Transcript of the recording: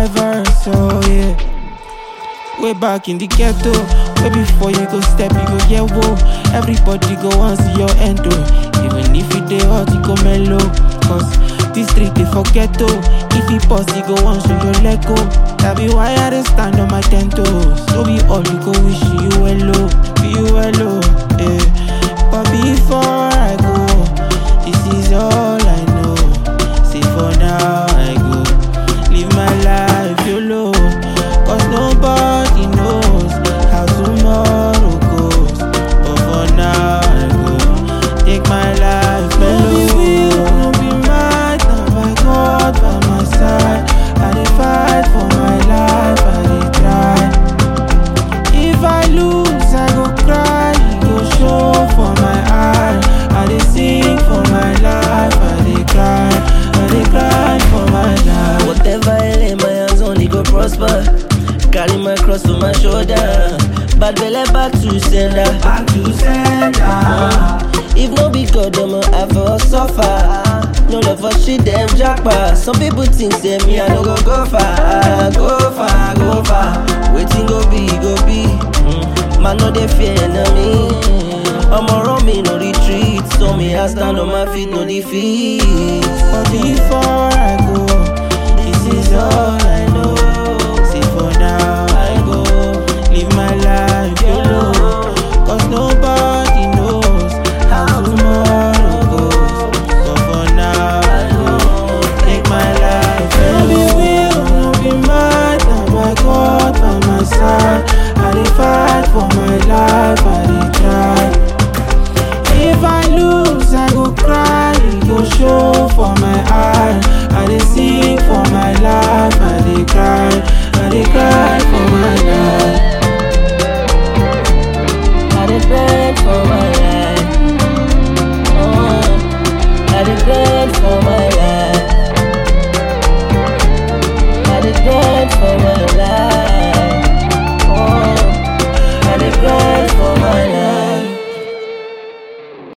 my verse, oh yeah. Way back in the ghetto, way before you go step, you go yeah, whoa. Everybody go want see your end, oh. Even if it dey hot, you go mellow. Cause this street they forget, oh. If you pause, you go want show your leg go. That be why I dey stand on my 10 toes. So be all you go wish you well, oh. Be you well, oh, yeah. But before I go, this is all I know. See for now I go live my life YOLO. Cause nobody knows how tomorrow goes. But for now I go take my life mellow. No be mad, now my God by my side. I dey fight for my life, I dey try. If I lose, I go cry, it go show for my eye. I dey sing for my life, I dey cry for my life. Whatever I lay my hands on, it go prosper. Carry my cross on my shoulder. Bad belly back to sender. Back to sender. If no be God, I'ma have to suffer. No love for shit, them jackpot. Some people think say me, I no go far. Go far. Waiting go be. Man, no they fear enemy. I'm around me, no retreat. So me, I stand on my feet, no defeat. But before I go, this is all I